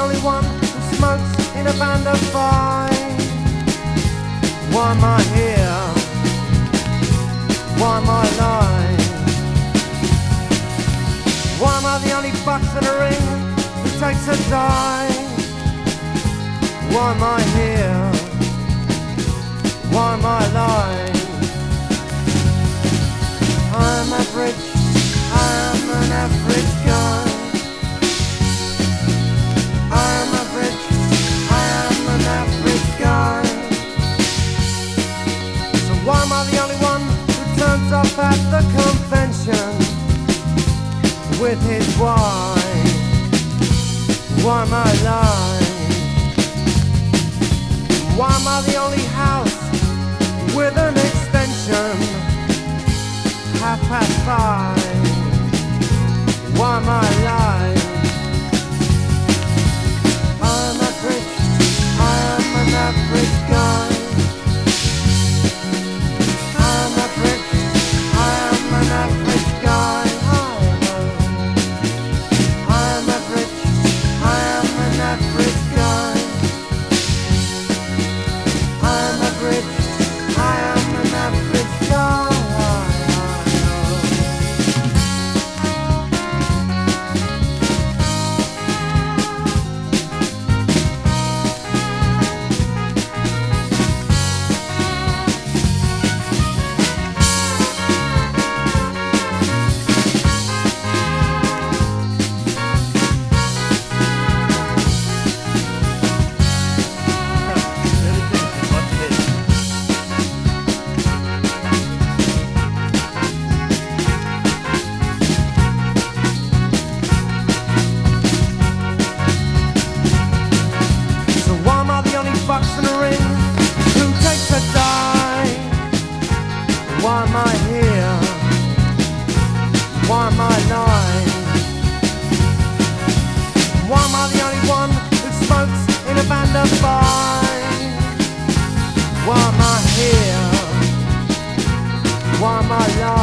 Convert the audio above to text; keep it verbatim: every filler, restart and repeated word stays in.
only one who smokes in a band of five? Why am I here? Why am I alive? Why am I the only bucks in a ring who takes a dive? Why am I here? Why am I alive? I'm average, I'm an average guy. I'm average, I am an average guy. So why am I the only one who turns up at the convention with his wife? Why am I alive? Why am I the only house with an extension? Half past five. Why am I alive? I'm average, I am an average guy. I'm average, I am an average guy. I'm average, I am an average guy. I'm average, I am an average guy. Bucks in a ring, who takes a dive? Why am I here? Why am I alive? Why am I the only one who smokes in a band of five? Why am I here? Why am I alive?